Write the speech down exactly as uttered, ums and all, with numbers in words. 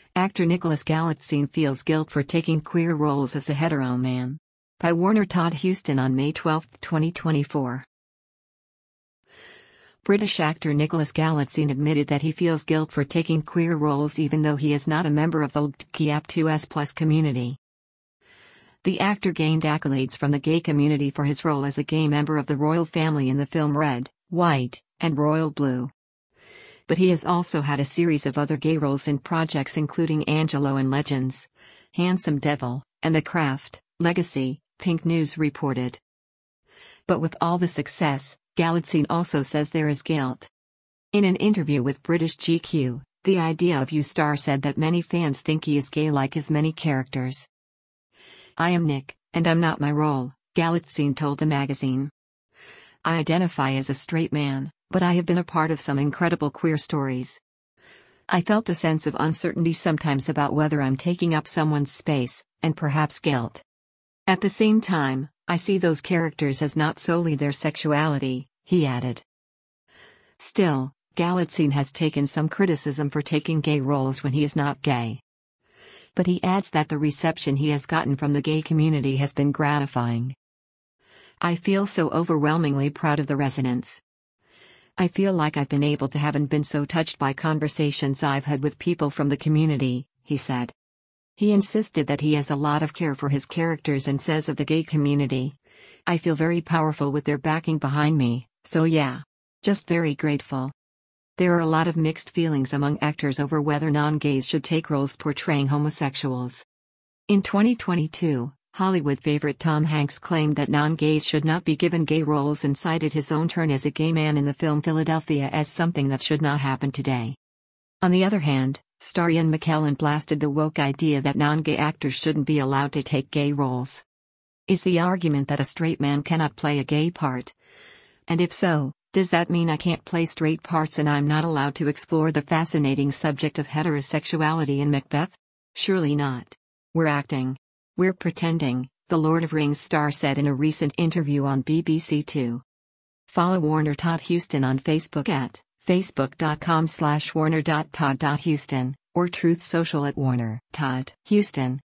Actor Nicholas Galitzine feels guilt for taking queer roles as a hetero man. By Warner Todd Huston on May twelfth, twenty twenty-four. British actor Nicholas Galitzine admitted that he feels guilt for taking queer roles even though he is not a member of the L G B T Q I A P two S plus community. The actor gained accolades from the gay community for his role as a gay member of the royal family in the film Red, White, and Royal Blue. But he has also had a series of other gay roles in projects including Angelo and Legends, Handsome Devil, and The Craft, Legacy, Pink News reported. But with all the success, Galitzine also says there is guilt. In an interview with British G Q, The Idea of You star said that many fans think he is gay like his many characters. "I am Nick, and I'm not my role," Galitzine told the magazine. "I identify as a straight man, but I have been a part of some incredible queer stories. I felt a sense of uncertainty sometimes about whether I'm taking up someone's space, and perhaps guilt. At the same time, I see those characters as not solely their sexuality," he added. Still, Galitzine has taken some criticism for taking gay roles when he is not gay. But he adds that the reception he has gotten from the gay community has been gratifying. "I feel so overwhelmingly proud of the resonance. I feel like I've been able to haven't been so touched by conversations I've had with people from the community," he said. He insisted that he has a lot of care for his characters and says of the gay community, "I feel very powerful with their backing behind me, so yeah. Just very grateful." There are a lot of mixed feelings among actors over whether non-gays should take roles portraying homosexuals. In twenty twenty-two, Hollywood favorite Tom Hanks claimed that non-gays should not be given gay roles and cited his own turn as a gay man in the film Philadelphia as something that should not happen today. On the other hand, star Ian McKellen blasted the woke idea that non-gay actors shouldn't be allowed to take gay roles. Is the argument that a straight man cannot play a gay part? And if so, does that mean I can't play straight parts and I'm not allowed to explore the fascinating subject of heterosexuality in Macbeth? Surely not. We're acting. We're pretending, the Lord of Rings star said in a recent interview on B B C Two. Follow Warner Todd Huston on Facebook at facebook.com slash warner.todd.huston or Truth Social at Warner Todd Huston.